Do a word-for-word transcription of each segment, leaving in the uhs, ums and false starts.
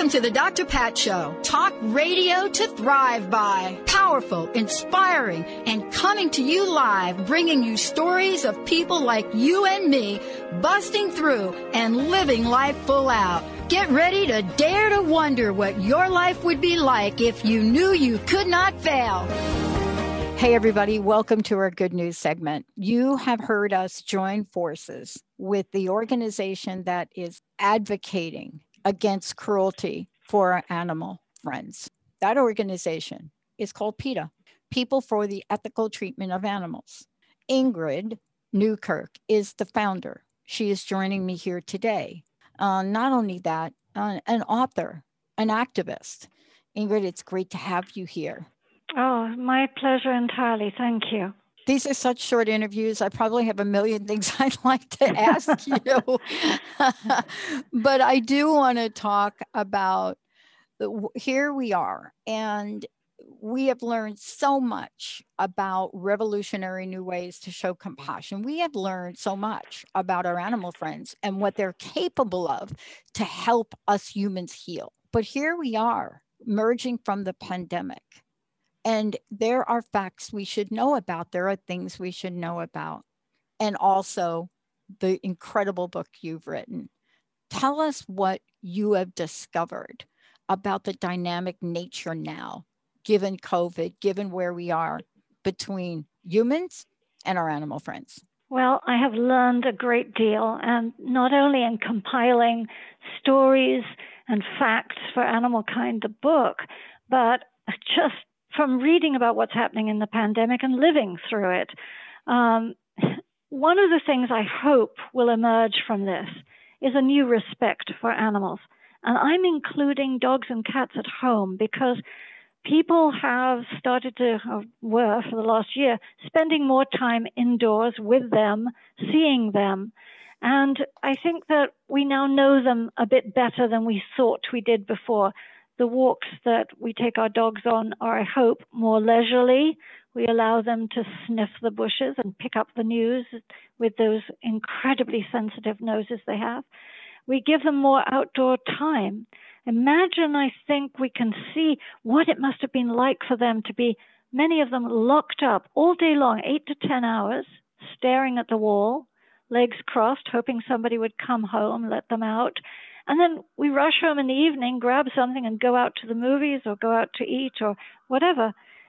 Welcome to the Doctor Pat Show. Talk radio to thrive by. Powerful, inspiring, and coming to you live, bringing you stories of people like you and me, busting through and living life full out. Get ready to dare to wonder what your life would be like if you knew you could not fail. Hey, everybody. Welcome to our Good News segment. You have heard us join forces with the organization that is advocating against cruelty for our animal friends. That organization is called PETA, People for the Ethical Treatment of Animals. Ingrid Newkirk is the founder. She is joining me here today. Uh, not only that, uh, an author, an activist. Ingrid, it's great to have you here. Oh, my pleasure entirely. Thank you. These are such short interviews. I probably have a million things I'd like to ask you. But I do want to talk about, here we are, and we have learned so much about revolutionary new ways to show compassion. We have learned so much about our animal friends and what they're capable of to help us humans heal. But here we are, emerging from the pandemic. And there are facts we should know about. There are things we should know about. And also the incredible book you've written. Tell us what you have discovered about the dynamic nature now, given COVID, given where we are between humans and our animal friends. Well, I have learned a great deal, and not only in compiling stories and facts for Animal Kind, the book, but just from reading about what's happening in the pandemic and living through it. Um, one of the things I hope will emerge from this is a new respect for animals. And I'm including dogs and cats at home because people have started to, or were for the last year, spending more time indoors with them, seeing them. And I think that we now know them a bit better than we thought we did before. The walks that we take our dogs on are, I hope, more leisurely. We allow them to sniff the bushes and pick up the news with those incredibly sensitive noses they have. We give them more outdoor time. Imagine, I think, we can see what it must have been like for them to be, many of them locked up all day long, eight to ten hours, staring at the wall, legs crossed, hoping somebody would come home, let them out. And then we rush home in the evening, grab something, and go out to the movies or go out to eat or whatever.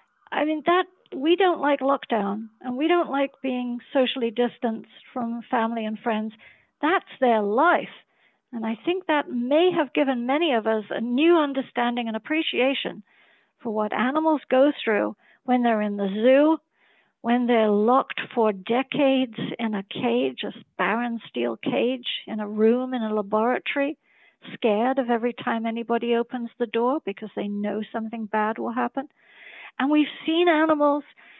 I mean, that we don't like lockdown, and we don't like being socially distanced from family and friends. That's their life. And I think that may have given many of us a new understanding and appreciation for what animals go through when they're in the zoo, when they're locked for decades in a cage, a barren steel cage, in a room, in a laboratory, scared of every time anybody opens the door because they know something bad will happen. And we've seen animals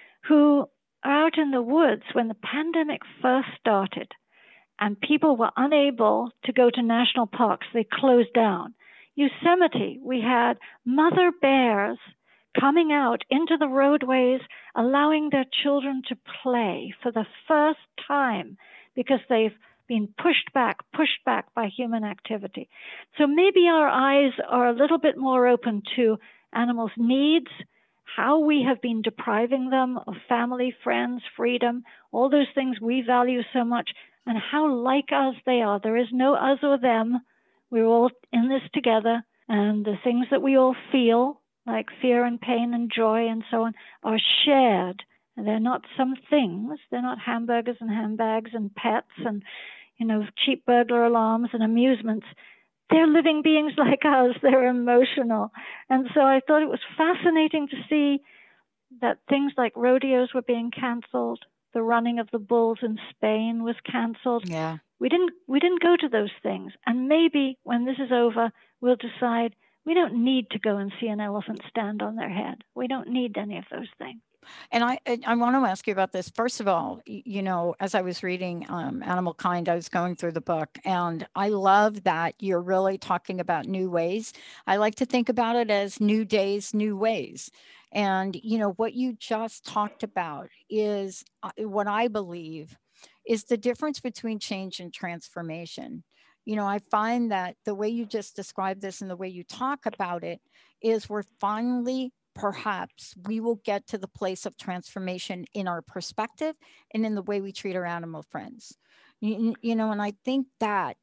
who are out in the woods when the pandemic first started and people were unable to go to national parks. They closed down. Yosemite, we had mother bears coming out into the roadways, allowing their children to play for the first time because they've been pushed back, pushed back by human activity. So maybe our eyes are a little bit more open to animals' needs, how we have been depriving them of family, friends, freedom, all those things we value so much, and how like us they are. There is no us or them. We're all in this together, and the things that we all feel, like fear and pain and joy and so on, are shared. And they're not some things. They're not hamburgers and handbags and pets and, you know, cheap burglar alarms and amusements. They're living beings like us. They're emotional. And so I thought it was fascinating to see that things like rodeos were being canceled. The running of the bulls in Spain was canceled. Yeah. We didn't, we didn't go to those things. And maybe when this is over, we'll decide we don't need to go and see an elephant stand on their head. We don't need any of those things. And I, I want to ask you about this. First of all, you know, as I was reading um, Animal Kind, I was going through the book, and I love that you're really talking about new ways. I like to think about it as new days, new ways. And, you know, what you just talked about is uh, what I believe is the difference between change and transformation. You know, I find that the way you just described this and the way you talk about it is we're finally, perhaps we will get to the place of transformation in our perspective and in the way we treat our animal friends. You, you know, and I think that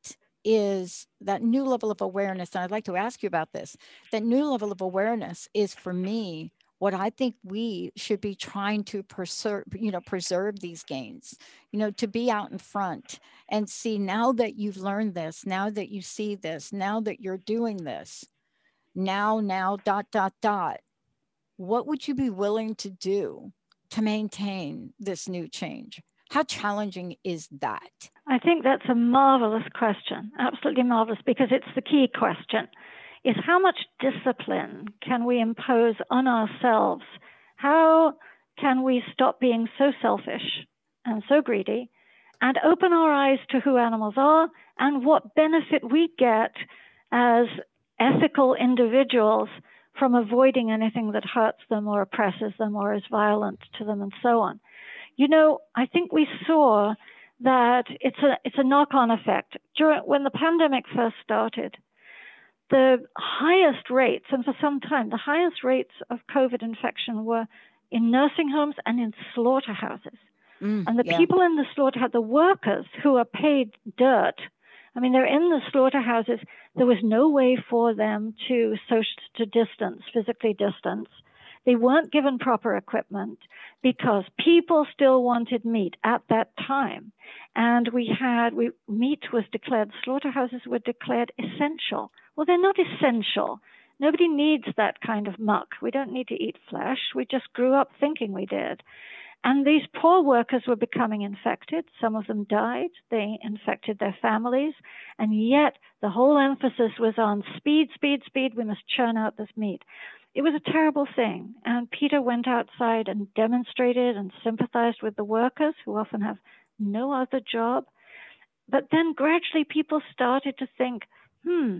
is that new level of awareness. And I'd like to ask you about this. That new level of awareness is, for me, what I think we should be trying to preserve, you know, preserve these gains, you know, to be out in front and see, now that you've learned this, now that you see this, now that you're doing this, now, now, dot, dot, dot, what would you be willing to do to maintain this new change? How challenging is that? I think that's a marvelous question, absolutely marvelous, because it's the key question, is how much discipline can we impose on ourselves? How can we stop being so selfish and so greedy and open our eyes to who animals are and what benefit we get as ethical individuals from avoiding anything that hurts them or oppresses them or is violent to them and so on. You know, I think we saw that it's a it's a knock-on effect. During, when the pandemic first started, the highest rates, and for some time, the highest rates of COVID infection were in nursing homes and in slaughterhouses. Mm, and the yeah. people in the slaughterhouse, the workers who are paid dirt, I mean, they're in the slaughterhouses. There was no way for them to social to distance, physically distance. They weren't given proper equipment because people still wanted meat at that time. And we had, we, meat was declared, slaughterhouses were declared essential. Well, they're not essential. Nobody needs that kind of muck. We don't need to eat flesh. We just grew up thinking we did. And these poor workers were becoming infected. Some of them died. They infected their families. And yet the whole emphasis was on speed, speed, speed. We must churn out this meat. It was a terrible thing. And Peter went outside and demonstrated and sympathized with the workers who often have no other job. But then gradually people started to think, hmm,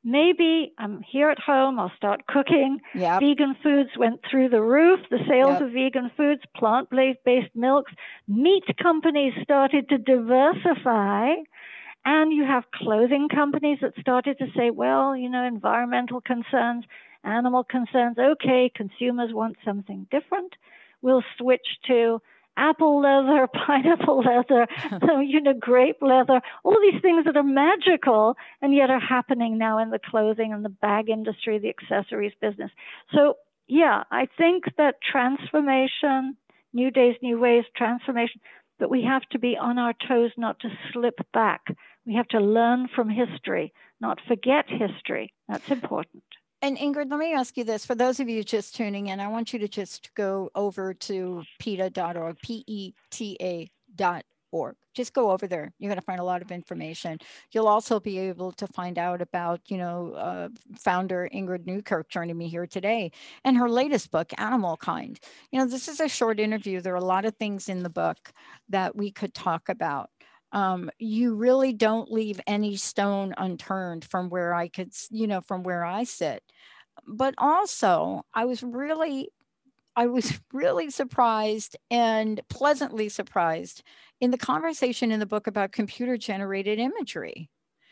maybe I'm here at home, I'll start cooking. Yep. Vegan foods went through the roof, the sales yep. of vegan foods, plant-based milks. Meat companies started to diversify. And you have clothing companies that started to say, well, you know, environmental concerns, animal concerns, okay, consumers want something different. We'll switch to apple leather, pineapple leather, you know, grape leather, all these things that are magical and yet are happening now in the clothing and the bag industry, the accessories business. So, yeah, I think that transformation, new days, new ways, transformation, but we have to be on our toes not to slip back. We have to learn from history, not forget history. That's important. And Ingrid, let me ask you this. For those of you just tuning in, I want you to just go over to PETA dot org, P E T A dot org. Just go over there. You're going to find a lot of information. You'll also be able to find out about, you know, uh, founder Ingrid Newkirk joining me here today and her latest book, Animal Kind. You know, this is a short interview. There are a lot of things in the book that we could talk about. Um, you really don't leave any stone unturned from where I could, you know, from where I sit. But also, I was really, I was really surprised and pleasantly surprised in the conversation in the book about computer generated imagery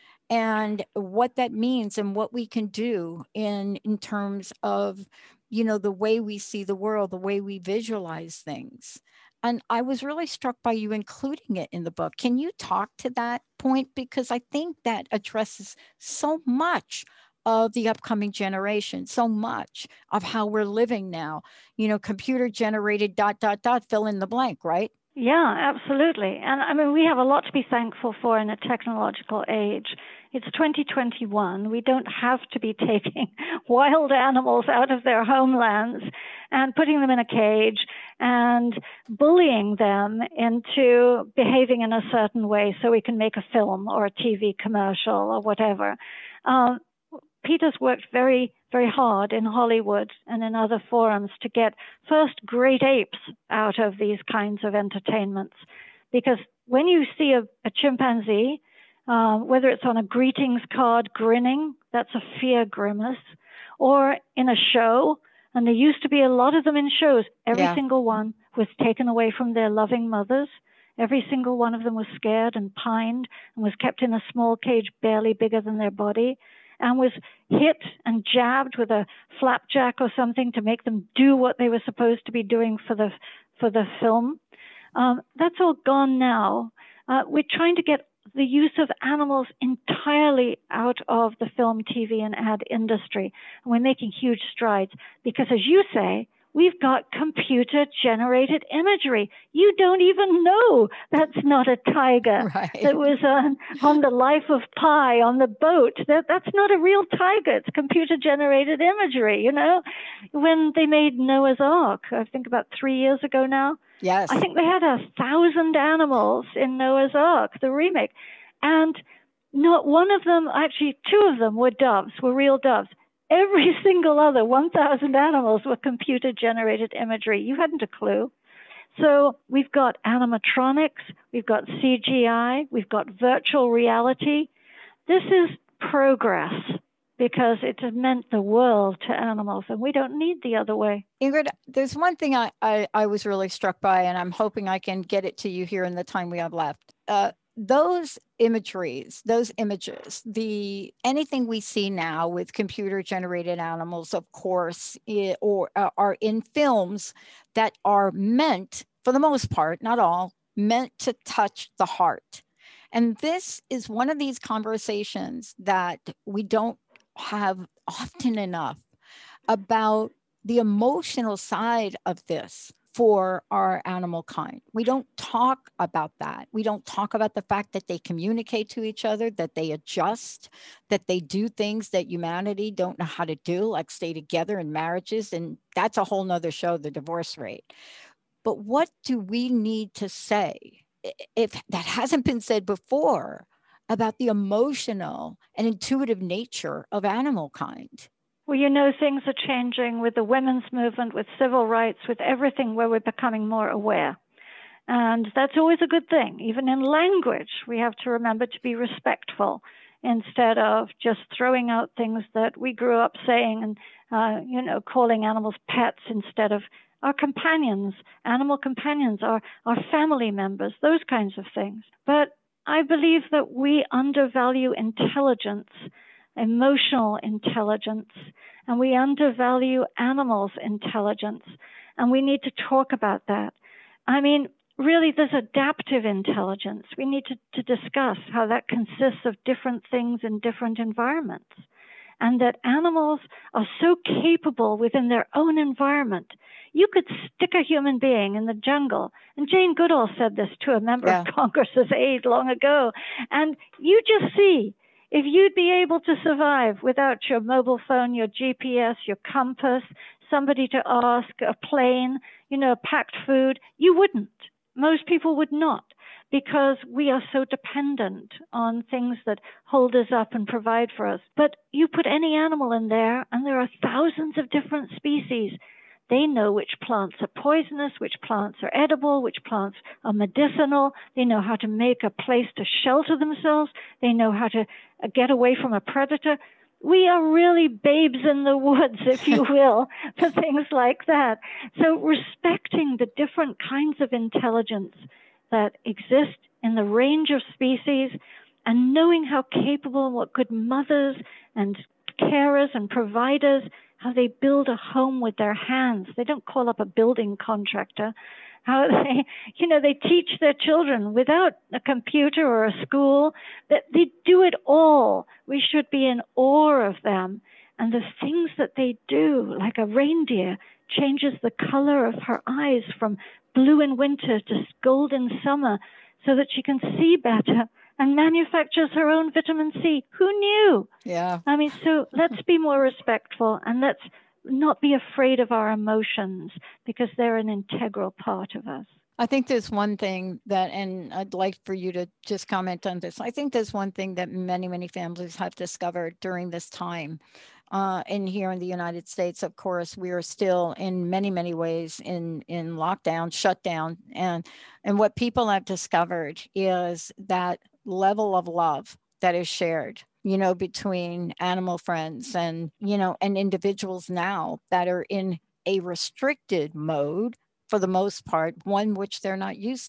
and what that means and what we can do in, in terms of, you know, the way we see the world, the way we visualize things. And I was really struck by you including it in the book. Can you talk to that point? Because I think that addresses so much of the upcoming generation, so much of how we're living now. You know, computer generated dot, dot, dot, fill in the blank, right? Yeah, absolutely. And I mean, we have a lot to be thankful for in a technological age. It's twenty twenty-one. We don't have to be taking wild animals out of their homelands and putting them in a cage and bullying them into behaving in a certain way so we can make a film or a T V commercial or whatever. Um, Peter's worked very, very hard in Hollywood and in other forums to get first great apes out of these kinds of entertainments. Because when you see a, a chimpanzee, uh, whether it's on a greetings card grinning, that's a fear grimace, or in a show, and there used to be a lot of them in shows, every yeah. single one was taken away from their loving mothers. Every single one of them was scared and pined and was kept in a small cage barely bigger than their body and was hit and jabbed with a flapjack or something to make them do what they were supposed to be doing for the for the film. Um, that's all gone now. Uh, we're trying to get the use of animals entirely out of the film, T V, and ad industry. And we're making huge strides because, as you say, we've got computer-generated imagery. You don't even know that's not a tiger Right. that was on, on the Life of Pi on the boat. That, that's not a real tiger. It's computer-generated imagery, you know? When they made Noah's Ark, I think about three years ago now, Yes. I think they had a thousand animals in Noah's Ark, the remake. And not one of them, actually two of them were doves, were real doves. Every single other one thousand animals were computer-generated imagery. You hadn't a clue. So we've got animatronics, we've got C G I, we've got virtual reality. This is progress because it has meant the world to animals, and we don't need the other way. Ingrid, there's one thing I, I, I was really struck by, and I'm hoping I can get it to you here in the time we have left. Uh, those imageries, those images, the anything we see now with computer-generated animals, of course, it, or uh, are in films that are meant, for the most part, not all, meant to touch the heart. And this is one of these conversations that we don't have often enough about the emotional side of this for our animal kind. We don't talk about that. We don't talk about the fact that they communicate to each other, that they adjust, that they do things that humanity don't know how to do, like stay together in marriages. And that's a whole nother show, the divorce rate. But what do we need to say, if that hasn't been said before, about the emotional and intuitive nature of animal kind? Well, you know, things are changing with the women's movement, with civil rights, with everything, where we're becoming more aware. And that's always a good thing. Even in language, we have to remember to be respectful instead of just throwing out things that we grew up saying and, uh, you know, calling animals pets instead of our companions, animal companions, our, our family members, those kinds of things. But I believe that we undervalue intelligence, emotional intelligence, and we undervalue animals' intelligence, and we need to talk about that. I mean, really, there's adaptive intelligence. We need to, to discuss how that consists of different things in different environments, and that animals are so capable within their own environment. You could stick a human being in the jungle, and Jane Goodall said this to a member yeah. of Congress's aide long ago, and you just see, if you'd be able to survive without your mobile phone, your G P S, your compass, somebody to ask, a plane, you know, packed food, you wouldn't. Most people would not, because we are so dependent on things that hold us up and provide for us. But you put any animal in there, and there are thousands of different species. They know which plants are poisonous, which plants are edible, which plants are medicinal. They know how to make a place to shelter themselves. They know how to get away from a predator. We are really babes in the woods, if you will, for things like that. So respecting the different kinds of intelligence that exist in the range of species, and knowing how capable and what good mothers and carers and providers, how they build a home with their hands. They don't call up a building contractor. How they, you know, they teach their children without a computer or a school, that they do it all. We should be in awe of them. And the things that they do, like a reindeer, changes the color of her eyes from blue in winter to gold in summer so that she can see better, and manufactures her own vitamin C. Who knew? Yeah. I mean, so let's be more respectful, and let's not be afraid of our emotions, because they're an integral part of us. I think there's one thing that, and I'd like for you to just comment on this. I think there's one thing that many, many families have discovered during this time. Uh, and here in the United States, of course, we are still in many, many ways in, in lockdown, shutdown. And, and what people have discovered is that level of love that is shared, you know, between animal friends and, you know, and individuals now that are in a restricted mode, for the most part, one which they're not used to.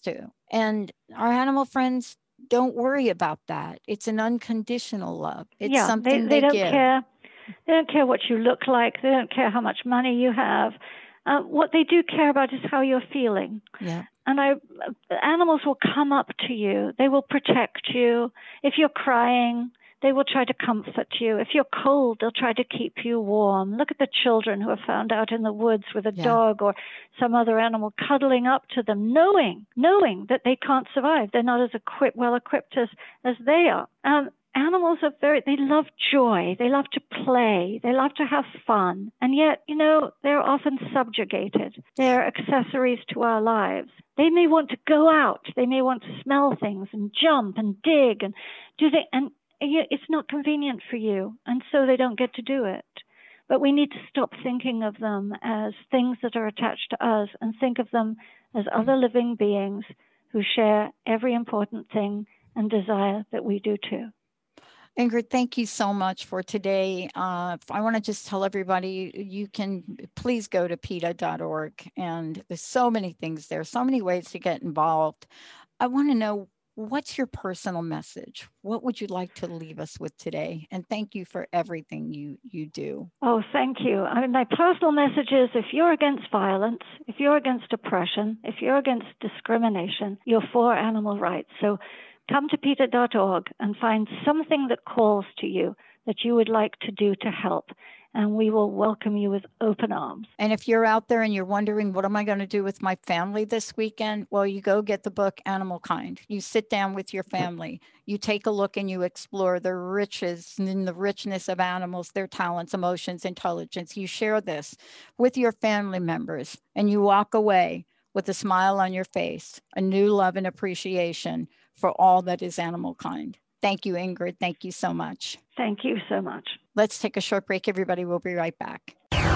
And our animal friends don't worry about that. It's an unconditional love. It's yeah, something they, they, they don't give. care. They don't care what you look like. They don't care how much money you have. Uh, what they do care about is how you're feeling. Yeah. And I, animals will come up to you. They will protect you. If you're crying, they will try to comfort you. If you're cold, they'll try to keep you warm. Look at the children who are found out in the woods with a Yeah. dog or some other animal cuddling up to them, knowing, knowing that they can't survive. They're not as equipped, well equipped as, as they are. Um, Animals are very, they love joy. They love to play. They love to have fun. And yet, you know, they're often subjugated. They're accessories to our lives. They may want to go out. They may want to smell things and jump and dig and do they, and it's not convenient for you. And so they don't get to do it. But we need to stop thinking of them as things that are attached to us and think of them as other living beings who share every important thing and desire that we do too. Ingrid, thank you so much for today. Uh, I want to just tell everybody, you can please go to PETA dot org, and there's so many things there, so many ways to get involved. I want to know, what's your personal message? What would you like to leave us with today? And thank you for everything you, you do. Oh, thank you. I mean, my personal message is, if you're against violence, if you're against oppression, if you're against discrimination, you're for animal rights. So come to PETA dot org and find something that calls to you that you would like to do to help, and we will welcome you with open arms. And if you're out there and you're wondering, what am I going to do with my family this weekend? Well, you go get the book, Animal Kind. You sit down with your family. You take a look and you explore the riches and the richness of animals, their talents, emotions, intelligence. You share this with your family members, and you walk away with a smile on your face, a new love and appreciation for all that is animal kind. Thank you, Ingrid. Thank you so much. Thank you so much. Let's take a short break, everybody. We'll be right back.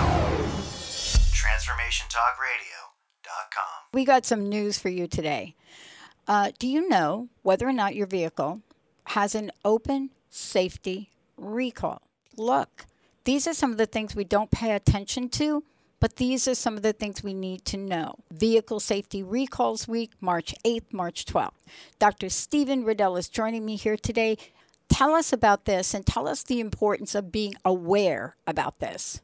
Transformation Talk Radio dot com. We got some news for you today. Uh, do you know whether or not your vehicle has an open safety recall? Look, these are some of the things we don't pay attention to, but these are some of the things we need to know. Vehicle Safety Recalls Week, March eighth, March twelfth. Doctor Stephen Riddell is joining me here today. Tell us about this and tell us the importance of being aware about this.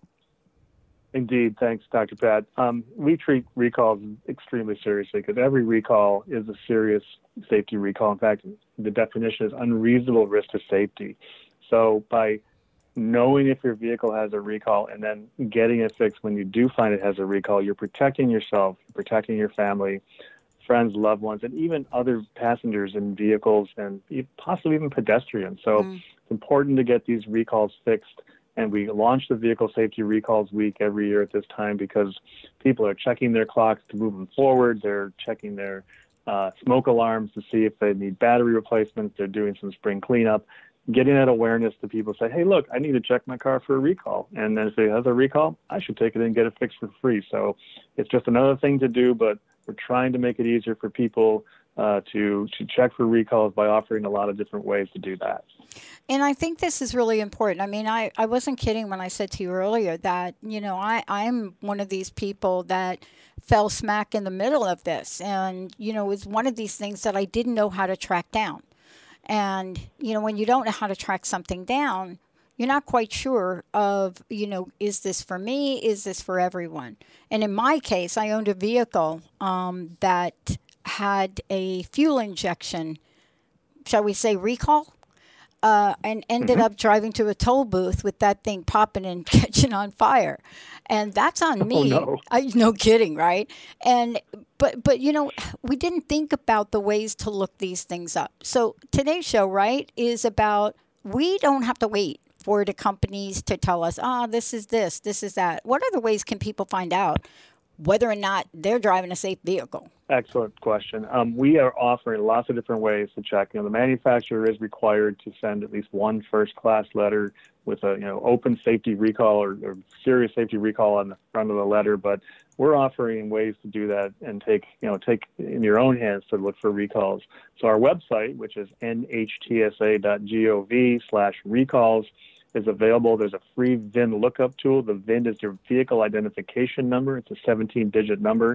Indeed. Thanks, Doctor Pat. Um, we treat recalls extremely seriously because every recall is a serious safety recall. In fact, the definition is unreasonable risk to safety. So by knowing if your vehicle has a recall and then getting it fixed when you do find it has a recall, you're protecting yourself, protecting your family, friends, loved ones, and even other passengers in vehicles and possibly even pedestrians. So mm. it's important to get these recalls fixed. And we launch the Vehicle Safety Recalls Week every year at this time because people are checking their clocks to move them forward. They're checking their uh, smoke alarms to see if they need battery replacements. They're doing some spring cleanup. Getting that awareness to people, say, hey, look, I need to check my car for a recall. And then if it has a recall, I should take it in and get it fixed for free. So it's just another thing to do, but we're trying to make it easier for people uh, to, to check for recalls by offering a lot of different ways to do that. And I think this is really important. I mean, I, I wasn't kidding when I said to you earlier that, you know, I, I'm one of these people that fell smack in the middle of this. And, you know, it was one of these things that I didn't know how to track down. And, you know, when you don't know how to track something down, you're not quite sure of, you know, is this for me? Is this for everyone? And in my case, I owned a vehicle um, that had a fuel injection, shall we say, recall, uh, and ended mm-hmm. up driving to a toll booth with that thing popping and catching on fire. And that's on me. Oh, no. I, no kidding, right? And But, but you know, we didn't think about the ways to look these things up. So today's show, right, is about we don't have to wait for the companies to tell us, ah, oh, this is this, this is that. What other ways can people find out whether or not they're driving a safe vehicle? Excellent question. Um, we are offering lots of different ways to check. You know, the manufacturer is required to send at least one first-class letter with a you know open safety recall or, or serious safety recall on the front of the letter, but we're offering ways to do that and take you know take in your own hands to look for recalls. So our website, which is N H T S A dot gov slash recalls, is available. There's a free V I N lookup tool. The V I N is your vehicle identification number. It's a seventeen-digit number.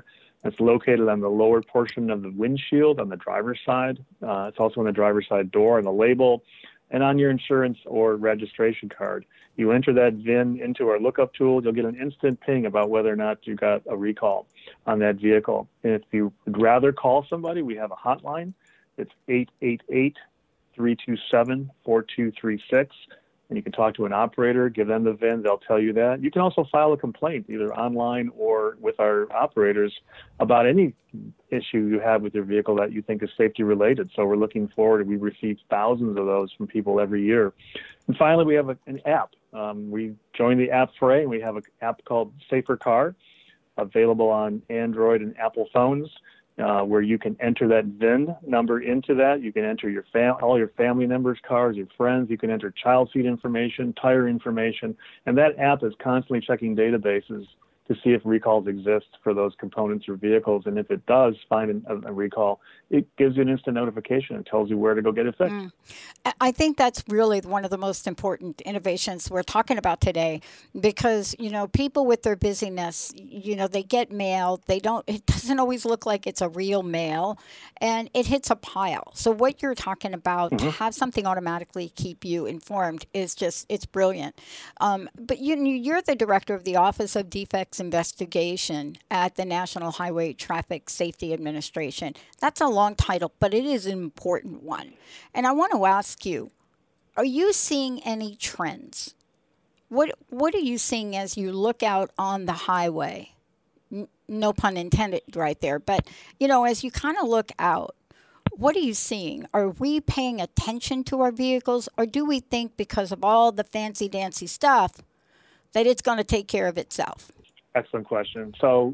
It's located on the lower portion of the windshield on the driver's side. Uh, it's also on the driver's side door on the label and on your insurance or registration card. You enter that V I N into our lookup tool, you'll get an instant ping about whether or not you got a recall on that vehicle. And if you would rather call somebody, we have a hotline. It's eight eight eight, three two seven, four two three six. And you can talk to an operator, give them the V I N, they'll tell you that. You can also file a complaint either online or with our operators about any issue you have with your vehicle that you think is safety related. So we're looking forward. We receive thousands of those from people every year. And finally, we have a, an app. Um, we joined the app fray, and we have an app called Safer Car available on Android and Apple phones. Uh, where you can enter that V I N number into that. You can enter your fam- all your family members' cars, your friends. You can enter child seat information, tire information. And that app is constantly checking databases to see if recalls exist for those components or vehicles. And if it does find a, a recall, it gives you an instant notification and tells you where to go get it fixed. Mm. I think that's really one of the most important innovations we're talking about today, because, you know, people with their busyness, you know, they get mail. They don't, it doesn't always look like it's a real mail, and it hits a pile. So what you're talking about, mm-hmm. to have something automatically keep you informed is just, it's brilliant. Um, but you, you're the director of the Office of Defects Investigation at the National Highway Traffic Safety Administration. That's a long title, but it is an important one. And I want to ask you, are you seeing any trends? What What are you seeing as you look out on the highway? N- no pun intended right there. But, you know, as you kind of look out, what are you seeing? Are we paying attention to our vehicles, or do we think because of all the fancy dancy stuff that it's going to take care of itself? Excellent question. So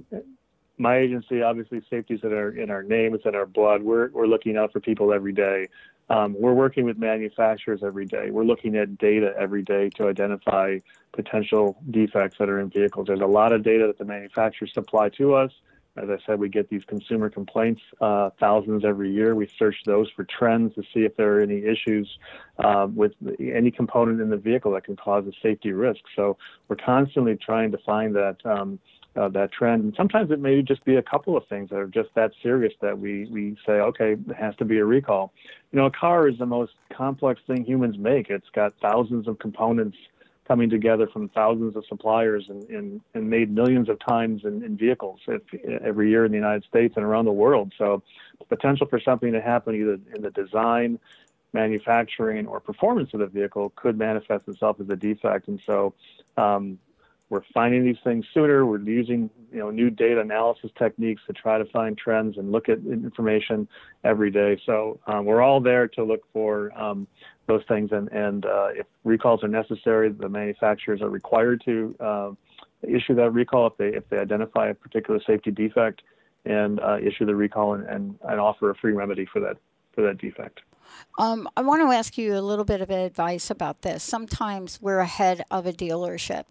my agency, obviously, safety is in our in our name, it's in our blood. We're we're looking out for people every day. Um, we're working with manufacturers every day. We're looking at data every day to identify potential defects that are in vehicles. There's a lot of data that the manufacturers supply to us. As I said, we get these consumer complaints, uh, thousands every year. We search those for trends to see if there are any issues uh, with any component in the vehicle that can cause a safety risk. So we're constantly trying to find that um, uh, that trend. And sometimes it may just be a couple of things that are just that serious that we, we say, okay, it has to be a recall. You know, a car is the most complex thing humans make. It's got thousands of components coming together from thousands of suppliers and, and, and made millions of times in, in vehicles if, every year in the United States and around the world. So the potential for something to happen either in the design, manufacturing, or performance of the vehicle could manifest itself as a defect. And so um, we're finding these things sooner. We're using you know new data analysis techniques to try to find trends and look at information every day. So um, we're all there to look for um, those things, and, and uh, if recalls are necessary, the manufacturers are required to uh, issue that recall if they if they identify a particular safety defect, and uh, issue the recall and, and, and offer a free remedy for that for that defect. Um, I want to ask you a little bit of advice about this. Sometimes we're ahead of a dealership.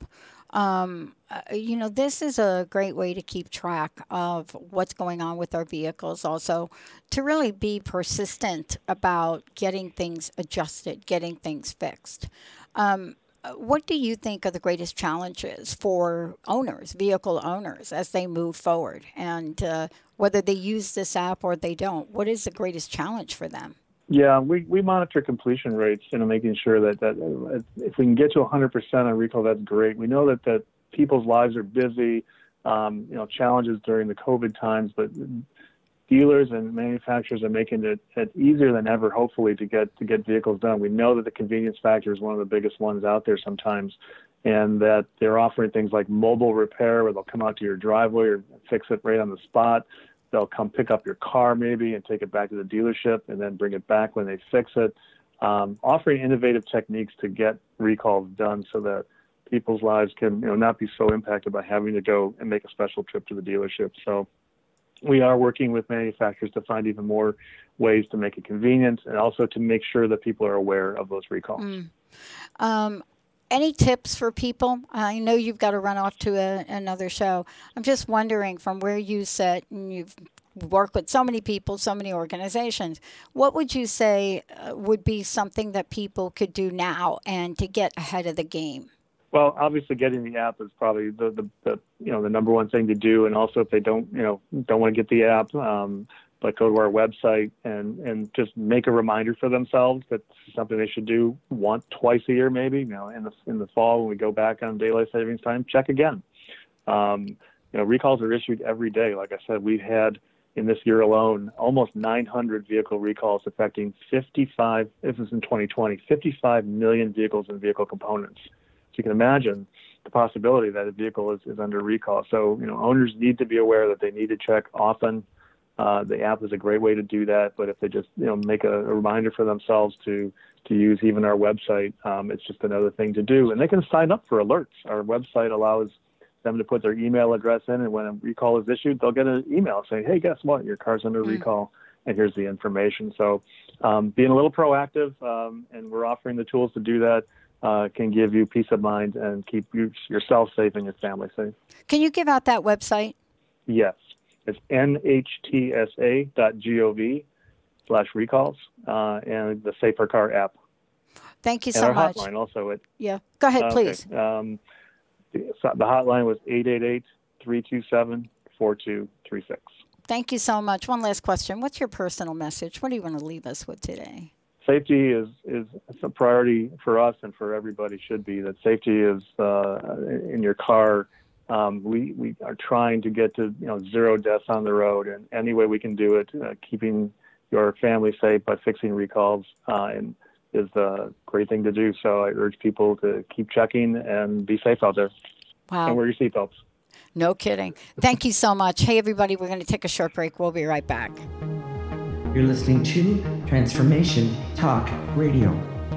Um, uh, you know, this is a great way to keep track of what's going on with our vehicles. Also, to really be persistent about getting things adjusted, getting things fixed. Um, what do you think are the greatest challenges for owners, vehicle owners, as they move forward? And uh, whether they use this app or they don't, what is the greatest challenge for them? Yeah, we, we monitor completion rates, you know, making sure that, that if we can get to one hundred percent on recall, that's great. We know that, that people's lives are busy, um, you know, challenges during the COVID times, but dealers and manufacturers are making it, it easier than ever, hopefully, to get to get vehicles done. We know that the convenience factor is one of the biggest ones out there sometimes, and that they're offering things like mobile repair, where they'll come out to your driveway or fix it right on the spot. They'll come pick up your car maybe and take it back to the dealership and then bring it back when they fix it. Um, offering innovative techniques to get recalls done so that people's lives can you know, not be so impacted by having to go and make a special trip to the dealership. So we are working with manufacturers to find even more ways to make it convenient and also to make sure that people are aware of those recalls. Mm. Um, Any tips for people? I know you've got to run off to a, another show. I'm just wondering, from where you sit, and you've worked with so many people, so many organizations, what would you say uh, would be something that people could do now and to get ahead of the game? Well, obviously, getting the app is probably the, the, the you know the number one thing to do. And also, if they don't you know don't want to get the app, um, but go to our website and, and just make a reminder for themselves that it's something they should do once, twice a year, maybe. You know, in the in the fall when we go back on daylight savings time, check again. Um, you know, recalls are issued every day. Like I said, we've had in this year alone almost nine hundred vehicle recalls affecting fifty-five. This is in twenty twenty, fifty-five million vehicles and vehicle components. So you can imagine the possibility that a vehicle is, is under recall. So, you know, owners need to be aware that they need to check often. Uh, the app is a great way to do that. But if they just, you know, make a, a reminder for themselves to, to use even our website, um, it's just another thing to do. And they can sign up for alerts. Our website allows them to put their email address in. And when a recall is issued, they'll get an email saying, hey, guess what? Your car's under mm. recall. And here's the information. So um, being a little proactive, um, and we're offering the tools to do that. Uh, can give you peace of mind and keep you, yourself safe and your family safe. Can you give out that website? Yes. It's N H T S A dot gov slash recalls uh, and the Safer Car app. Thank you and so our much. Hotline also. It, yeah. Go ahead, uh, please. Okay. Um, the, the hotline was eight eight eight, three two seven, four two three six. Thank you so much. One last question. What's your personal message? What do you want to leave us with today? Safety is, is a priority for us and for everybody should be. That safety is uh, in your car. Um, we, we are trying to get to you know zero deaths on the road, and any way we can do it, uh, keeping your family safe by fixing recalls uh, and is a great thing to do. So I urge people to keep checking and be safe out there. Wow. And wear your seatbelts. No kidding. Thank you so much. Hey, everybody, we're going to take a short break. We'll be right back. You're listening to Transformation Talk Radio.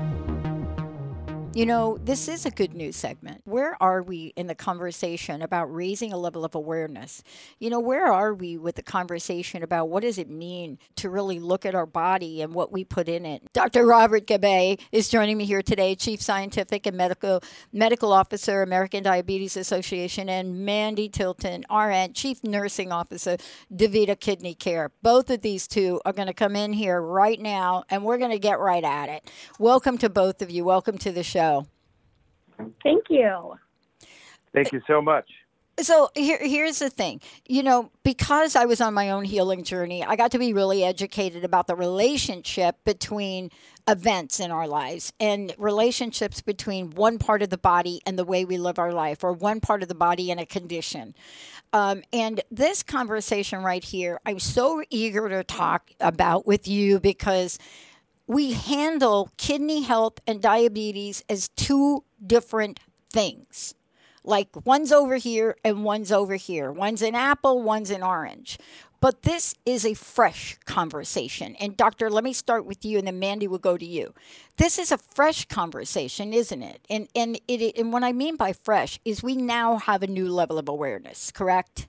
You know, this is a good news segment. Where are we in the conversation about raising a level of awareness? You know, where are we with the conversation about what does it mean to really look at our body and what we put in it? Doctor Robert Gabbay is joining me here today, Chief Scientific and Medical Medical Officer, American Diabetes Association, and Mandy Tilton, R N, Chief Nursing Officer, DaVita Kidney Care. Both of these two are going to come in here right now, and we're going to get right at it. Welcome to both of you. Welcome to the show. Thank you. Thank you so much. So here, here's the thing. You know, because I was on my own healing journey, I got to be really educated about the relationship between events in our lives and relationships between one part of the body and the way we live our life, or one part of the body and a condition. Um, and this conversation right here, I'm so eager to talk about with you because we handle kidney health and diabetes as two different things. Like one's over here and one's over here. One's an apple, one's an orange. But this is a fresh conversation. And doctor, let me start with you, and then Mandy will go to you. This is a fresh conversation, isn't it? And and it and what I mean by fresh is we now have a new level of awareness, correct?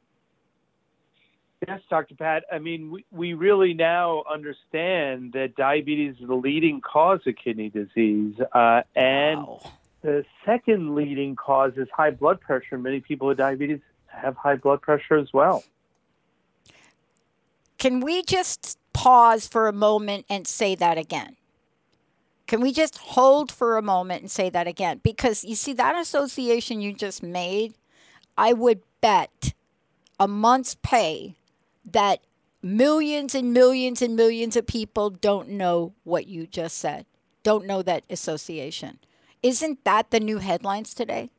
Yes, Doctor Pat. I mean, we, we really now understand that diabetes is the leading cause of kidney disease. Uh, and wow. The second leading cause is high blood pressure. Many people with diabetes have high blood pressure as well. Can we just pause for a moment and say that again? Can we just hold for a moment and say that again? Because you see, that association you just made, I would bet a month's pay that millions and millions and millions of people don't know what you just said, don't know that association. Isn't that the new headlines today?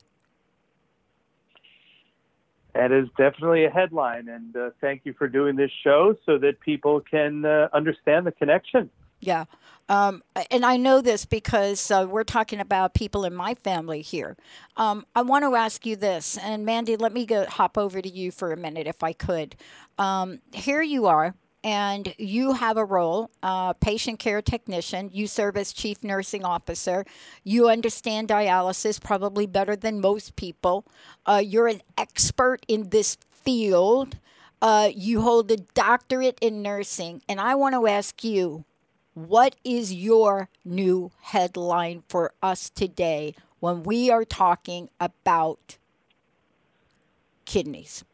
That is definitely a headline, and uh, thank you for doing this show so that people can uh, understand the connection. Yeah, um, and I know this because uh, we're talking about people in my family here. Um, I want to ask you this, and Mandy, let me go hop over to you for a minute if I could. Um, here you are, and you have a role, uh, patient care technician. You serve as chief nursing officer. You understand dialysis probably better than most people. Uh, you're an expert in this field. Uh, you hold a doctorate in nursing, and I want to ask you, what is your new headline for us today when we are talking about kidneys?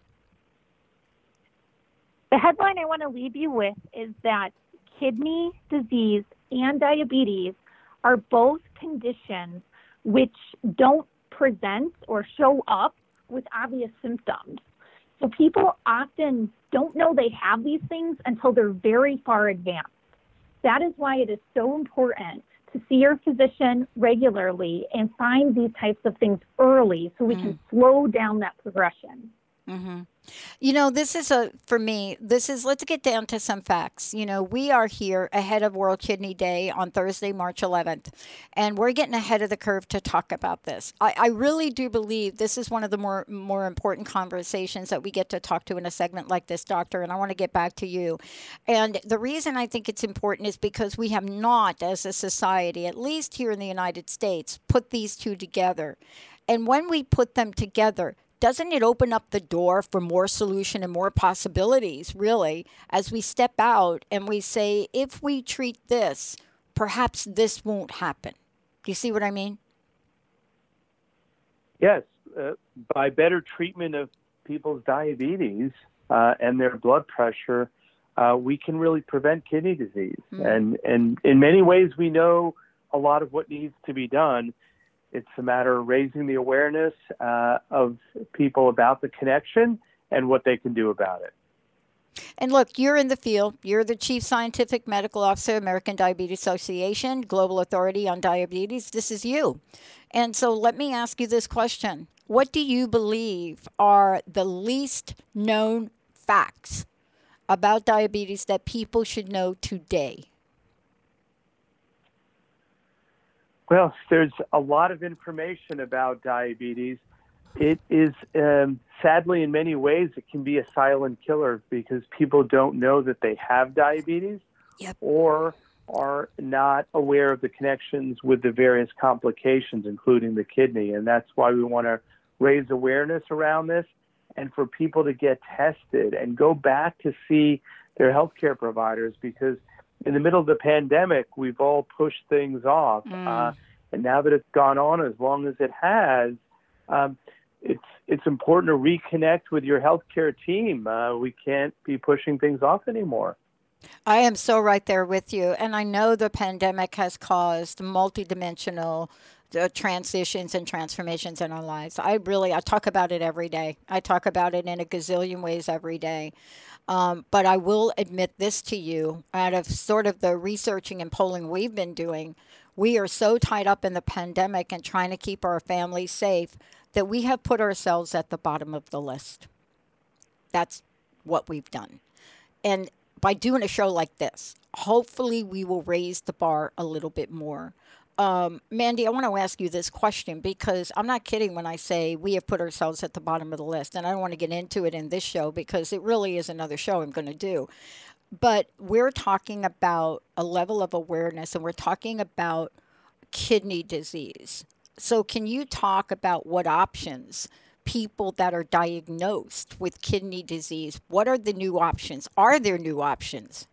The headline I want to leave you with is that kidney disease and diabetes are both conditions which don't present or show up with obvious symptoms. So people often don't know they have these things until they're very far advanced. That is why it is so important to see your physician regularly and find these types of things early so we mm. can slow down that progression. Mm-hmm. You know, this is a, for me, this is, let's get down to some facts. You know, we are here ahead of World Kidney Day on Thursday, March eleventh, and we're getting ahead of the curve to talk about this. I, I really do believe this is one of the more, more important conversations that we get to talk to in a segment like this, Doctor, and I want to get back to you. And the reason I think it's important is because we have not, as a society, at least here in the United States, put these two together. And when we put them together, doesn't it open up the door for more solution and more possibilities, really, as we step out and we say, if we treat this, perhaps this won't happen? Do you see what I mean? Yes. Uh, by better treatment of people's diabetes uh, and their blood pressure, uh, we can really prevent kidney disease. Mm. And, and in many ways, we know a lot of what needs to be done. It's a matter of raising the awareness uh, of people about the connection and what they can do about it. And look, you're in the field. You're the Chief Scientific Medical Officer, American Diabetes Association, Global Authority on Diabetes. This is you. And so let me ask you this question. What do you believe are the least known facts about diabetes that people should know today? Well, there's a lot of information about diabetes. It is, um, sadly, in many ways, it can be a silent killer because people don't know that they have diabetes yep. or are not aware of the connections with the various complications, including the kidney. And that's why we want to raise awareness around this and for people to get tested and go back to see their healthcare providers, because in the middle of the pandemic, we've all pushed things off. Mm. Uh, and now that it's gone on as long as it has, um, it's it's important to reconnect with your healthcare team. Uh, we can't be pushing things off anymore. I am so right there with you. And I know the pandemic has caused multidimensional uh, transitions and transformations in our lives. I really, I talk about it every day. I talk about it in a gazillion ways every day. Um, but I will admit this to you, out of sort of the researching and polling we've been doing, we are so tied up in the pandemic and trying to keep our families safe that we have put ourselves at the bottom of the list. That's what we've done. And by doing a show like this, hopefully we will raise the bar a little bit more. Um, Mandy, I want to ask you this question because I'm not kidding when I say we have put ourselves at the bottom of the list. And I don't want to get into it in this show because it really is another show I'm going to do. But we're talking about a level of awareness and we're talking about kidney disease. So can you talk about what options people that are diagnosed with kidney disease, what are the new options? Are there new options?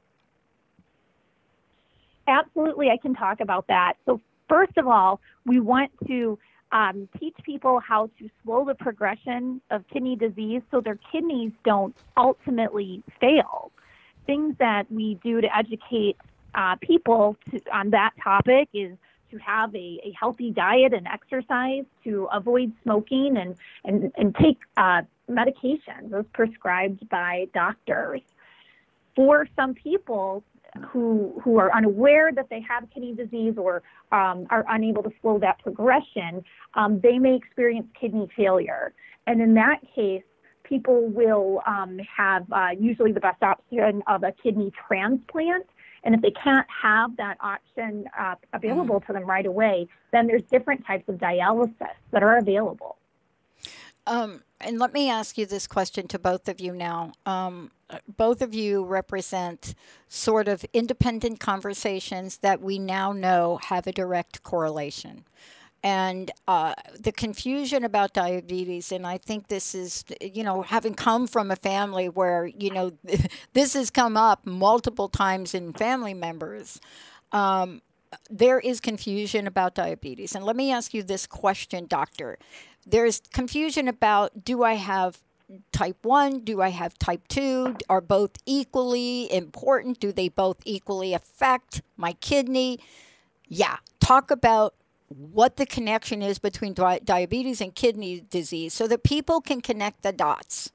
Absolutely, I can talk about that. So first of all, we want to um, teach people how to slow the progression of kidney disease so their kidneys don't ultimately fail. Things that we do to educate uh, people to, on that topic is to have a, a healthy diet and exercise, to avoid smoking and, and, and take uh, medications as prescribed by doctors. For some people who who are unaware that they have kidney disease or um, are unable to slow that progression, um, they may experience kidney failure. And in that case, people will um, have uh, usually the best option of a kidney transplant. And if they can't have that option uh, available to them right away, then there's different types of dialysis that are available. Um, and let me ask you this question to both of you now. Um, both of you represent sort of independent conversations that we now know have a direct correlation. And uh, the confusion about diabetes, and I think this is, you know, having come from a family where, you know, this has come up multiple times in family members, um, there is confusion about diabetes. And let me ask you this question, doctor. There's confusion about, do I have type one? Do I have type two? Are both equally important? Do they both equally affect my kidney? Yeah, talk about what the connection is between di- diabetes and kidney disease so that people can connect the dots?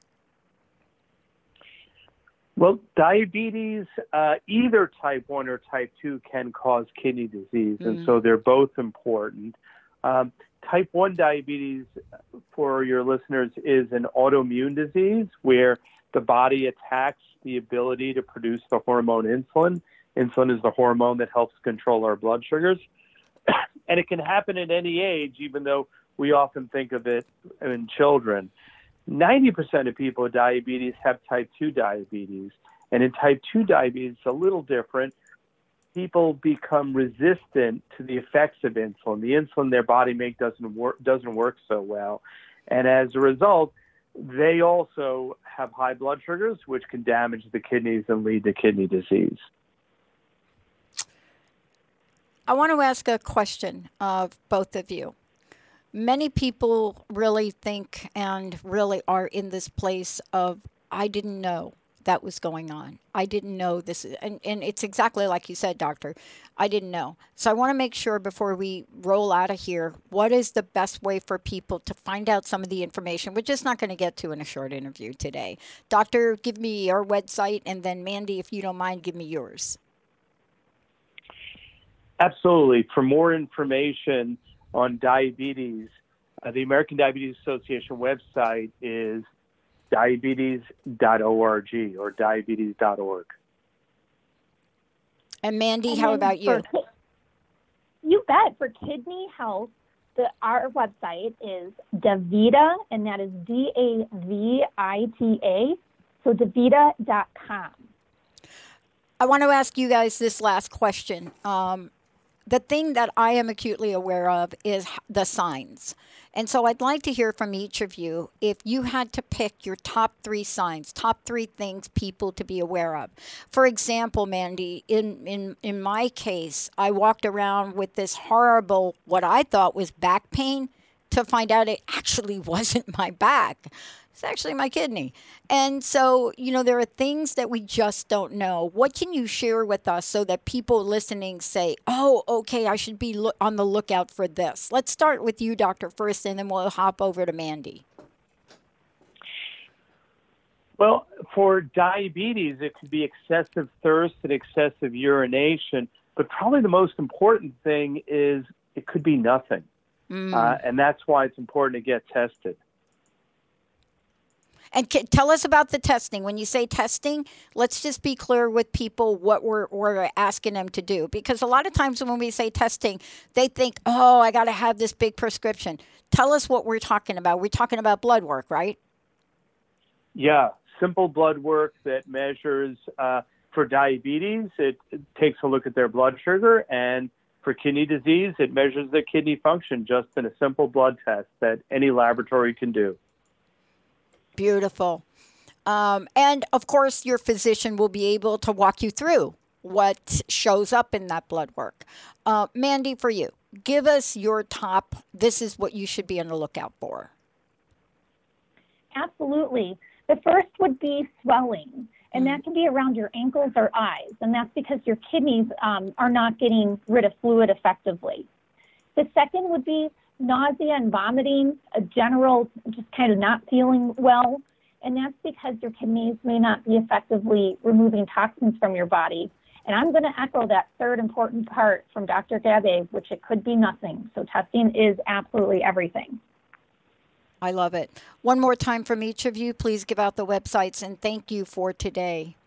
Well, diabetes, uh, either type one or type two, can cause kidney disease, and Mm. so they're both important. Um, type one diabetes, for your listeners, is an autoimmune disease where the body attacks the ability to produce the hormone insulin. Insulin is the hormone that helps control our blood sugars. And it can happen at any age, even though we often think of it in children. ninety percent of people with diabetes have type two diabetes. And in type two diabetes, it's a little different. People become resistant to the effects of insulin. The insulin their body makes doesn't work, doesn't work so well. And as a result, they also have high blood sugars, which can damage the kidneys and lead to kidney disease. I want to ask a question of both of you. Many people really think and really are in this place of, I didn't know that was going on. I didn't know this. And, and it's exactly like you said, doctor. I didn't know. So I want to make sure before we roll out of here, what is the best way for people to find out some of the information we're just not going to get to in a short interview today? Doctor, give me your website, and then Mandy, if you don't mind, give me yours. Absolutely. For more information on diabetes, uh, the American Diabetes Association website is diabetes dot org or diabetes dot org. And Mandy, And how then about you? for- You bet. For kidney health, the, our website is Davita, and that is D A V I T A, so davita dot com. I want to ask you guys this last question. Um, the thing that I am acutely aware of is h- the signs. And so I'd like to hear from each of you if you had to pick your top three signs, top three things people to be aware of. For example, Mandy, in, in, in my case, I walked around with this horrible, what I thought was back pain, to find out it actually wasn't my back. It's actually my kidney. And so, you know, there are things that we just don't know. What can you share with us so that people listening say, oh, okay, I should be lo- on the lookout for this? Let's start with you, Doctor, first, and then we'll hop over to Mandy. Well, for diabetes, it could be excessive thirst and excessive urination. But probably the most important thing is it could be nothing. Mm. Uh, and that's why it's important to get tested. And c- tell us about the testing. When you say testing, let's just be clear with people what we're, we're asking them to do. Because a lot of times when we say testing, they think, oh, I got to have this big prescription. Tell us what we're talking about. We're talking about blood work, right? Yeah, simple blood work that measures, uh, for diabetes, it, it takes a look at their blood sugar. And for kidney disease, it measures their kidney function just in a simple blood test that any laboratory can do. Beautiful. Um, and of course, your physician will be able to walk you through what shows up in that blood work. Uh, Mandy, for you, give us your top, this is what you should be on the lookout for. Absolutely. The first would be swelling, and that can be around your ankles or eyes, and that's because your kidneys um, are not getting rid of fluid effectively. The second would be nausea and vomiting, a general just kind of not feeling well, and that's because your kidneys may not be effectively removing toxins from your body. And I'm going to echo that third important part from Doctor Gabe, which it could be nothing. So testing is absolutely everything. I love it. One more time from each of you, please give out the websites, and thank you for today.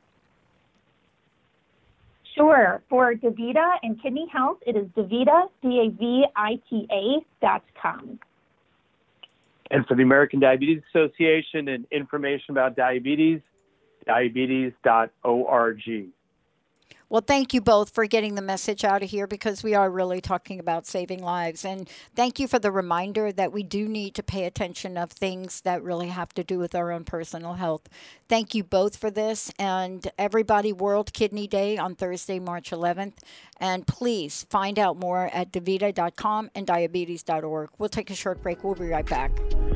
Sure. For Davita and kidney health, it is Davita, D A V I T A dot com. And for the American Diabetes Association and information about diabetes, diabetes dot org. Well, thank you both for getting the message out of here, because we are really talking about saving lives. And thank you for the reminder that we do need to pay attention of things that really have to do with our own personal health. Thank you both for this. And everybody, World Kidney Day on Thursday, March eleventh. And please find out more at davita dot com and diabetes dot org. We'll take a short break. We'll be right back.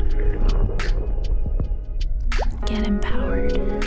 Get empowered.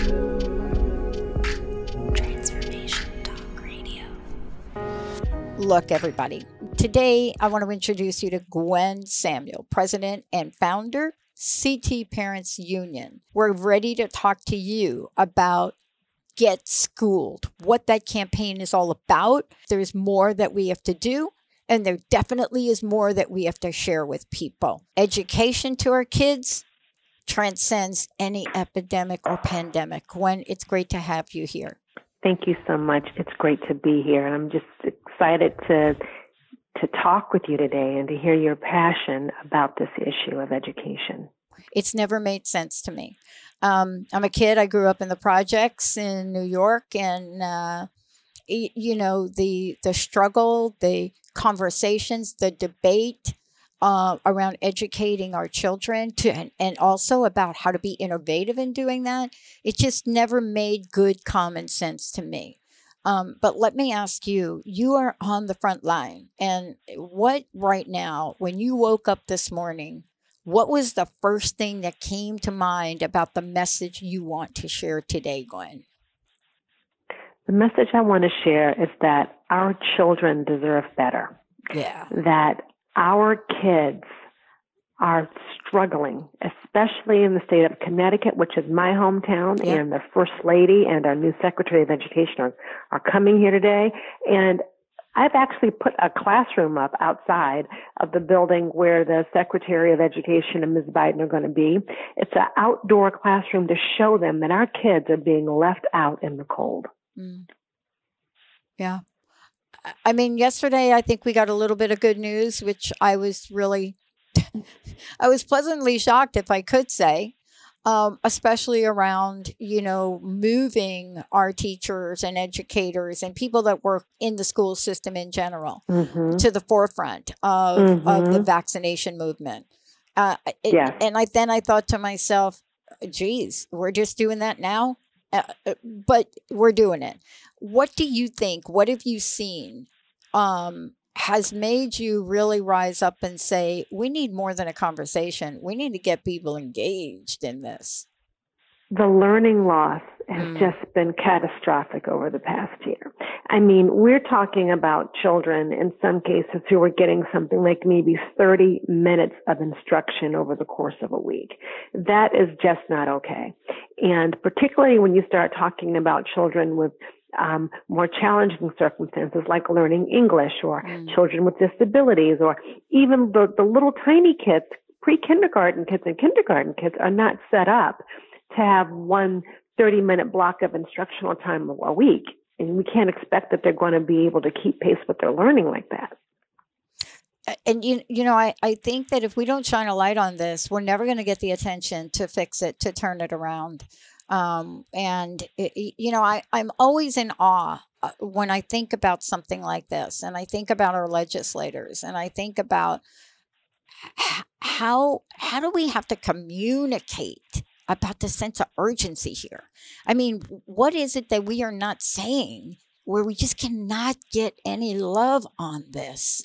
Look, everybody, today I want to introduce you to Gwen Samuel, president and founder, C T Parents Union. We're ready to talk to you about Get Schooled, what that campaign is all about. There's more that we have to do, and there definitely is more that we have to share with people. Education to our kids transcends any epidemic or pandemic. Gwen, it's great to have you here. Thank you so much. It's great to be here. And I'm just excited to to talk with you today and to hear your passion about this issue of education. It's never made sense to me. Um, I'm a kid. I grew up in the projects in New York, and uh, y- you know the the struggle, the conversations, the debate uh, around educating our children to, and, and also about how to be innovative in doing that. It just never made good common sense to me. Um, but let me ask you, you are on the front line. And what right now, when you woke up this morning, what was the first thing that came to mind about the message you want to share today, Gwen? The message I want to share is that our children deserve better. Yeah. That our kids are struggling, especially in the state of Connecticut, which is my hometown, Yeah. and the First Lady and our new Secretary of Education are, are coming here today. And I've actually put a classroom up outside of the building where the Secretary of Education and Miz Biden are going to be. It's an outdoor classroom to show them that our kids are being left out in the cold. Mm. Yeah. I mean, yesterday, I think we got a little bit of good news, which I was really, I was pleasantly shocked, if I could say, um, especially around, you know, moving our teachers and educators and people that work in the school system in general Mm-hmm. to the forefront of, Mm-hmm. of the vaccination movement. Uh, it, Yes. And I then I thought to myself, geez, we're just doing that now? Uh, uh, but we're doing it. What do you think? What have you seen um, has made you really rise up and say, we need more than a conversation. We need to get people engaged in this? The learning loss has Mm. just been catastrophic over the past year. I mean, we're talking about children in some cases who are getting something like maybe thirty minutes of instruction over the course of a week. That is just not okay. And particularly when you start talking about children with um, more challenging circumstances like learning English, or Mm. children with disabilities, or even the, the little tiny kids, pre-kindergarten kids and kindergarten kids are not set up to have one thirty-minute block of instructional time a week. And we can't expect that they're going to be able to keep pace with their learning like that. And, you, you know, I, I think that if we don't shine a light on this, we're never going to get the attention to fix it, to turn it around. Um, and, it, you know, I, I'm always in awe uh, when I think about something like this. And I think about our legislators, and I think about h- how how do we have to communicate about the sense of urgency here? I mean, what is it that we are not saying where we just cannot get any love on this?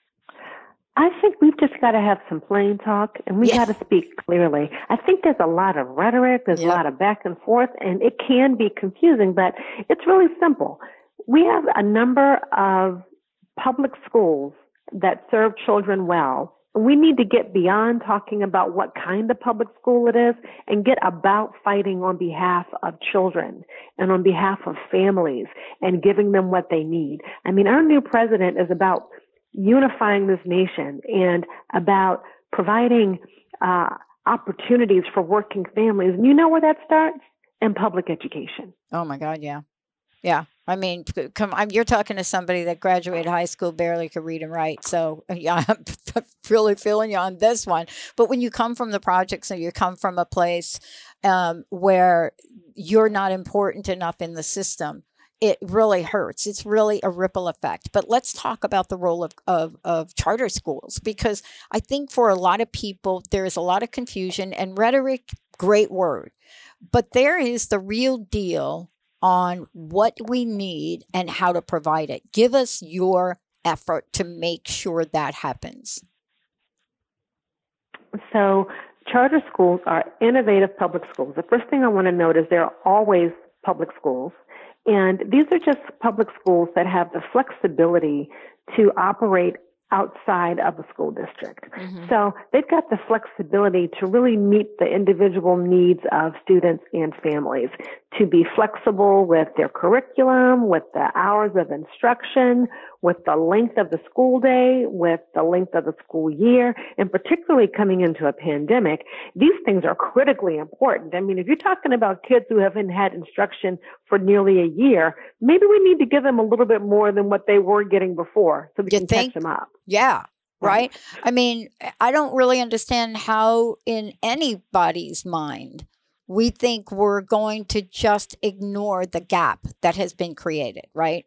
I think we've just got to have some plain talk, and we Yeah. got to speak clearly. I think there's a lot of rhetoric, there's Yep. a lot of back and forth, and it can be confusing, but it's really simple. We have a number of public schools that serve children well. We need to get beyond talking about what kind of public school it is and get about fighting on behalf of children and on behalf of families and giving them what they need. I mean, our new president is about unifying this nation and about providing uh, opportunities for working families. And you know where that starts? In public education. Oh my God, yeah. Yeah. I mean, c- come I'm, you're talking to somebody that graduated high school, barely could read and write. So yeah, I'm really feeling you on this one. But when you come from the projects and you come from a place um, where you're not important enough in the system, it really hurts. It's really a ripple effect. But let's talk about the role of, of, of charter schools, because I think for a lot of people, there is a lot of confusion and rhetoric, great word. But there is the real deal on what we need and how to provide it. Give us your effort to make sure that happens. So charter schools are innovative public schools. The first thing I want to note is they're always public schools. And these are just public schools that have the flexibility to operate outside of the school district. Mm-hmm. So they've got the flexibility to really meet the individual needs of students and families, to be flexible with their curriculum, with the hours of instruction, with the length of the school day, with the length of the school year, and particularly coming into a pandemic, these things are critically important. I mean, if you're talking about kids who haven't had instruction for nearly a year, maybe we need to give them a little bit more than what they were getting before so we You can think? catch them up. Yeah. Right. I mean, I don't really understand how in anybody's mind we think we're going to just ignore the gap that has been created, right?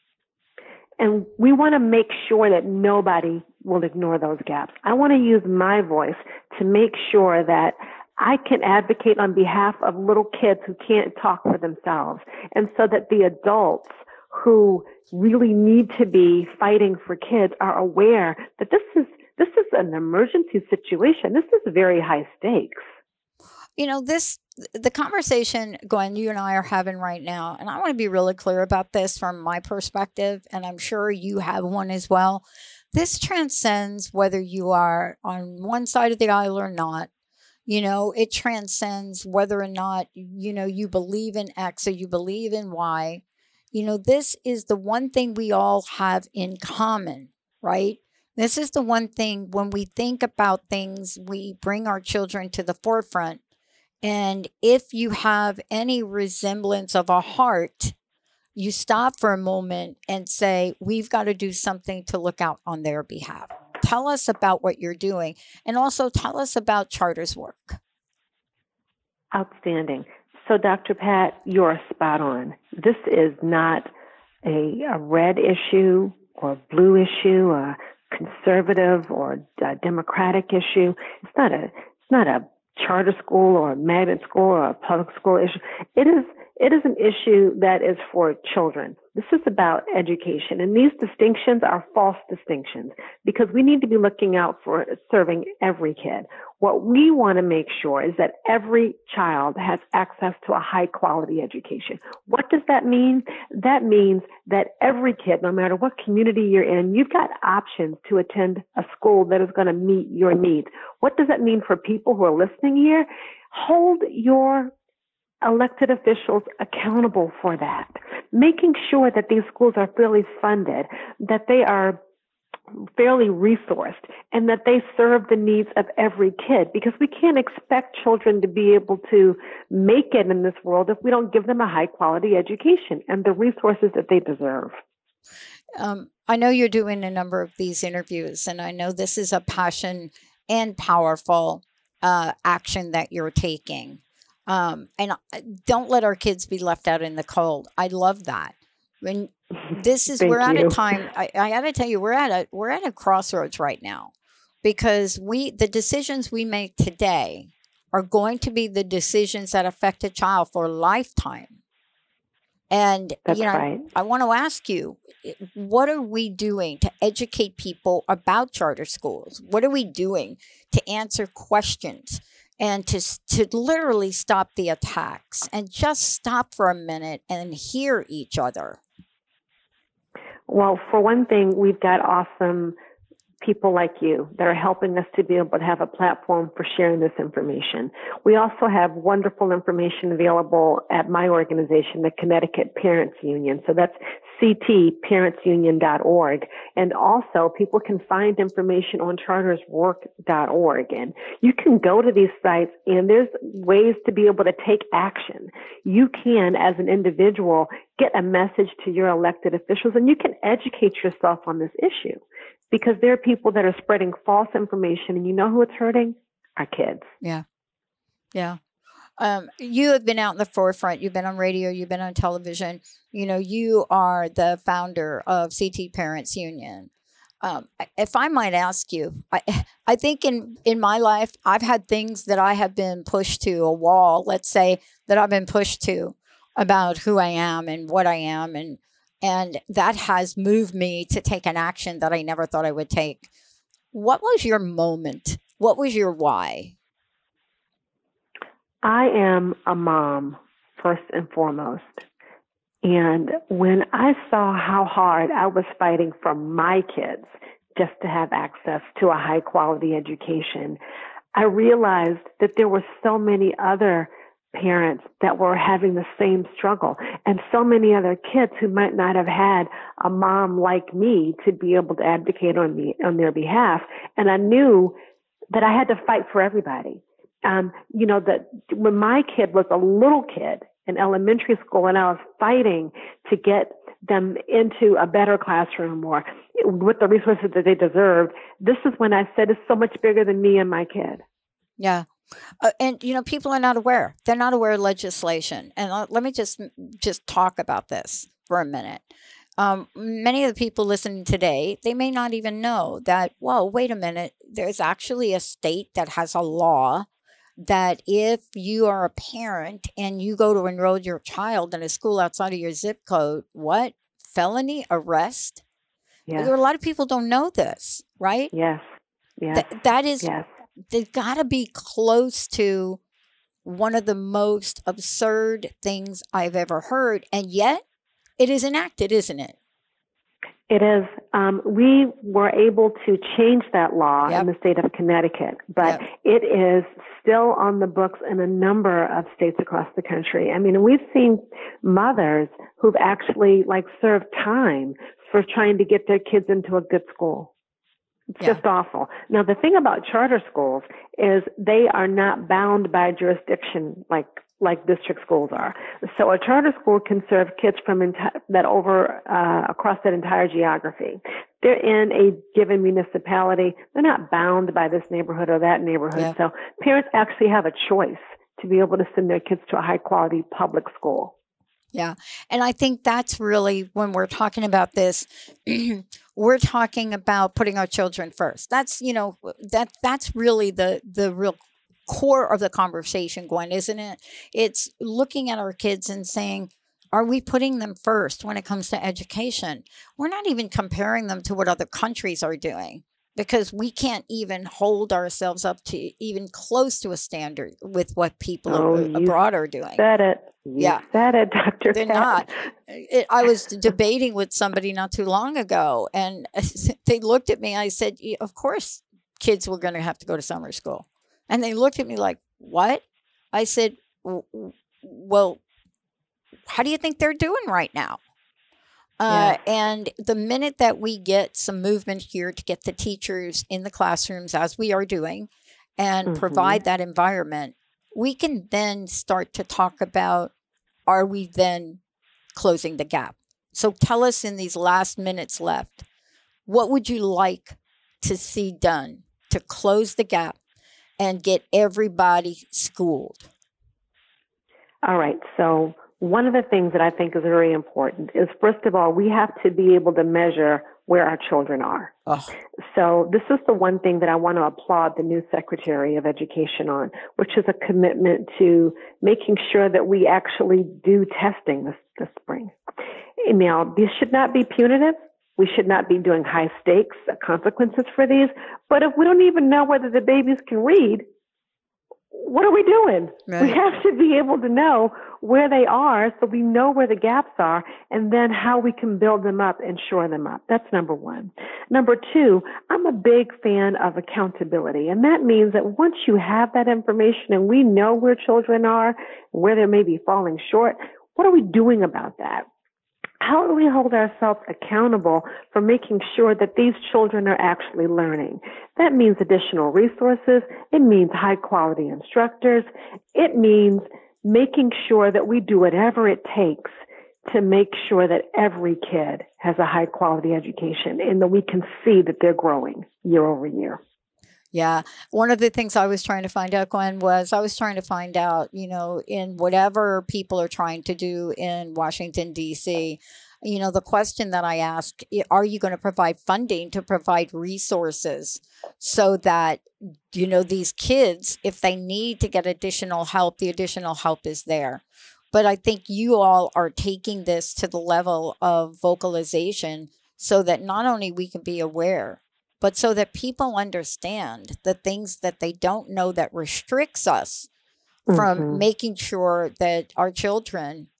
And we want to make sure that nobody will ignore those gaps. I want to use my voice to make sure that I can advocate on behalf of little kids who can't talk for themselves, and so that the adults who really need to be fighting for kids are aware that this is this is an emergency situation. This is very high stakes. You know, this the conversation, Gwen, you and I are having right now, and I want to be really clear about this from my perspective, and I'm sure you have one as well. This transcends whether you are on one side of the aisle or not. You know, it transcends whether or not, you know, you believe in X or you believe in Y. You know, this is the one thing we all have in common, right? This is the one thing when we think about things, we bring our children to the forefront. And if you have any resemblance of a heart, you stop for a moment and say, we've got to do something to look out on their behalf. Tell us about what you're doing, and also tell us about Charter's work. Outstanding. So, Doctor Pat, you're spot on. This is not a, a red issue or a blue issue, a conservative or a democratic issue. It's not a it's not a charter school or a magnet school or a public school issue. It is it is an issue that is for children. This is about education, and these distinctions are false distinctions because we need to be looking out for serving every kid. What we want to make sure is that every child has access to a high quality education. What does that mean? That means that every kid, no matter what community you're in, you've got options to attend a school that is going to meet your needs. What does that mean for people who are listening here? Hold your elected officials accountable for that, making sure that these schools are fairly funded, that they are fairly resourced, and that they serve the needs of every kid, because we can't expect children to be able to make it in this world if we don't give them a high quality education and the resources that they deserve. Um, I know you're doing a number of these interviews, and I know this is a passion and powerful uh, action that you're taking. Um, and don't let our kids be left out in the cold. I love that. When this is, we're at you. a time, I, I got to tell you, we're at a, we're at a crossroads right now, because we, the decisions we make today are going to be the decisions that affect a child for a lifetime. And, That's you know, right. I want to ask you, what are we doing to educate people about charter schools? What are we doing to answer questions? And to to literally stop the attacks and just stop for a minute and hear each other? Well, for one thing, we've got awesome people like you that are helping us to be able to have a platform for sharing this information. We also have wonderful information available at my organization, the Connecticut Parents Union. So that's c t parents union dot org. And also people can find information on charters work dot org. And you can go to these sites, and there's ways to be able to take action. You can, as an individual, get a message to your elected officials, and you can educate yourself on this issue, because there are people that are spreading false information, and you know who it's hurting? Our kids. Yeah. Yeah. Um, you have been out in the forefront. You've been on radio. You've been on television. You know, you are the founder of C T Parents Union. Um, if I might ask you, I, I think in, in my life, I've had things that I have been pushed to a wall, let's say, that I've been pushed to about who I am and what I am. And, and that has moved me to take an action that I never thought I would take. What was your moment? What was your why? I am a mom, first and foremost. And when I saw how hard I was fighting for my kids just to have access to a high quality education, I realized that there were so many other parents that were having the same struggle, and so many other kids who might not have had a mom like me to be able to advocate on me on their behalf. And I knew that I had to fight for everybody. Um, you know, that when my kid was a little kid in elementary school and I was fighting to get them into a better classroom or with the resources that they deserved, this is when I said it's so much bigger than me and my kid. Yeah. Uh, and, you know, people are not aware. They're not aware of legislation. And uh, let me just just talk about this for a minute. Um, many of the people listening today, they may not even know that, whoa, wait a minute. There's actually a state that has a law that if you are a parent and you go to enroll your child in a school outside of your zip code, what? Felony arrest? Yes. There are a lot of people don't know this, right? Yes. Yes. Th- that is, yes. They've got to be close to one of the most absurd things I've ever heard. And yet it is enacted, isn't it? It is. Um, we were able to change that law Yep. in the state of Connecticut, but Yep. it is still on the books in a number of states across the country. I mean, we've seen mothers who've actually like served time for trying to get their kids into a good school. It's Yeah. just awful. Now, the thing about charter schools is they are not bound by jurisdiction like like district schools are. So a charter school can serve kids from enti- that over uh, across that entire geography. They're in a given municipality. They're not bound by this neighborhood or that neighborhood. Yeah. So parents actually have a choice to be able to send their kids to a high quality public school. Yeah. And I think that's really when we're talking about this, we're talking about putting our children first. That's, you know, that that's really the the real core of the conversation, Gwen, isn't it? It's looking at our kids and saying, are we putting them first when it comes to education? We're not even comparing them to what other countries are doing because we can't even hold ourselves up to even close to a standard with what people Oh, a- you abroad are doing. Said it. You Yeah. said it, Doctor They're Pat. not. It, I was debating with somebody not too long ago, and they looked at me. I said, "Yeah, of course, kids were going to have to go to summer school. And they looked at me like, what? I said, "W- w- well, how do you think they're doing right now? Uh, And the minute that we get some movement here to get the teachers in the classrooms, as we are doing, and Mhm. provide that environment, we can then start to talk about, are we then closing the gap? So tell us in these last minutes left, what would you like to see done to close the gap and get everybody schooled? All right. So one of the things that I think is very important is, first of all, we have to be able to measure where our children are. Oh, So this is the one thing that I want to applaud the new Secretary of Education on, which is a commitment to making sure that we actually do testing this, this spring. Now, these should not be punitive. We should not be doing high stakes consequences for these. But if we don't even know whether the babies can read, what are we doing? Right. We have to be able to know where they are so we know where the gaps are and then how we can build them up and shore them up. That's number one. Number two, I'm a big fan of accountability. And that means that once you have that information and we know where children are, where they may be falling short, what are we doing about that? How do we hold ourselves accountable for making sure that these children are actually learning? That means additional resources. It means high quality instructors. It means making sure that we do whatever it takes to make sure that every kid has a high quality education and that we can see that they're growing year over year. yeah. One of the things I was trying to find out, Gwen, was I was trying to find out, you know, in whatever people are trying to do in Washington, D C, you know, the question that I ask, i- are you going to provide funding to provide resources so that, you know, these kids, if they need to get additional help, the additional help is there. But I think you all are taking this to the level of vocalization so that not only we can be aware, but so that people understand the things that they don't know that restricts us from Mhm. making sure that our children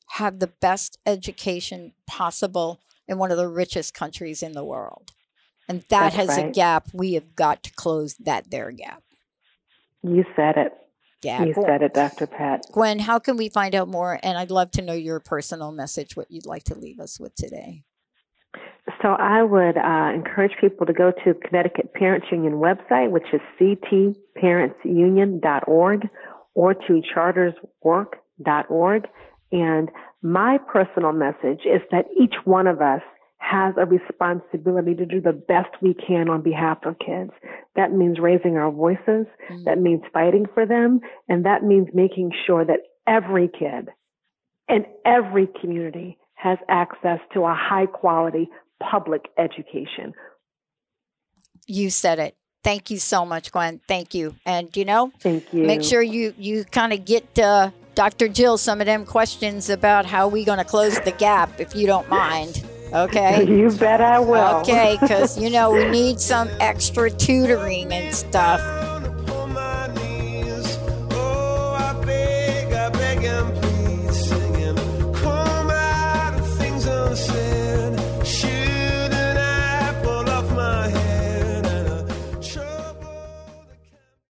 have the best education possible in one of the richest countries in the world. And that That's has right. a gap. We have got to close that there gap. You said it. Yeah, you Gwen, said it, Doctor Pat. Gwen, how can we find out more? And I'd love to know your personal message, what you'd like to leave us with today. So I would uh, encourage people to go to Connecticut Parents Union website, which is c t parents union dot org, or to charters work dot org. And my personal message is that each one of us has a responsibility to do the best we can on behalf of kids. That means raising our voices. Mm-hmm. That means fighting for them. And that means making sure that every kid in every community has access to a high quality public education. You said it. Thank you so much, Gwen. Thank you. And, you know, Thank you. make sure you, you kind of get uh, Doctor Jill some of them questions about how we going to close the gap, if you don't mind. Okay. You bet I will. Okay, because, you know, we need some extra tutoring and stuff.